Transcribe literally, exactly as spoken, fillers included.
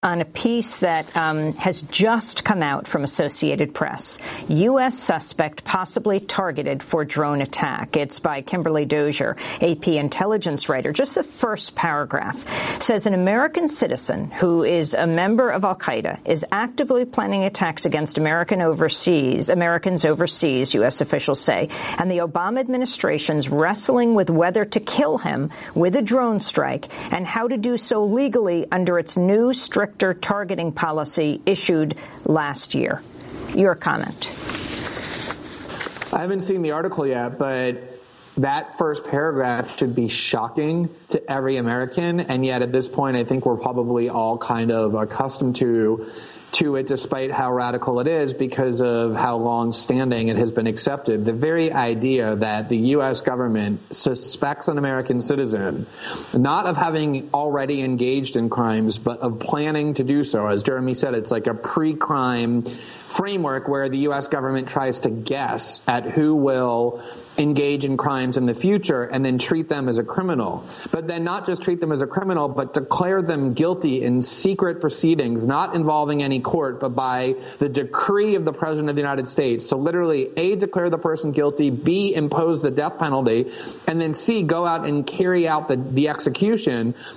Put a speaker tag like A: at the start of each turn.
A: on a piece that um, has just come out from Associated Press. U S suspect possibly targeted for drone attack. It's by Kimberly Dozier, A P intelligence writer. Just the first paragraph says an American citizen who is a member of al-Qaeda is actively planning attacks against American overseas, Americans overseas, U S officials say, and the Obama administration's wrestling with whether to kill him with a drone strike and how to do so legally under its new strict targeting policy issued last year. Your comment.
B: I haven't seen the article yet, but that first paragraph should be shocking to every American, and yet at this point I think we're probably all kind of accustomed to to it, despite how radical it is, because of how long-standing it has been accepted. The very idea that the U S government suspects an American citizen, not of having already engaged in crimes, but of planning to do so. As Jeremy said, it's like a pre-crime framework where the U S government tries to guess at who will engage in crimes in the future and then treat them as a criminal. But then not just treat them as a criminal, but declare them guilty in secret proceedings, not involving any court, but by the decree of the President of the United States to literally A, declare the person guilty, B, impose the death penalty, and then C, go out and carry out the, the execution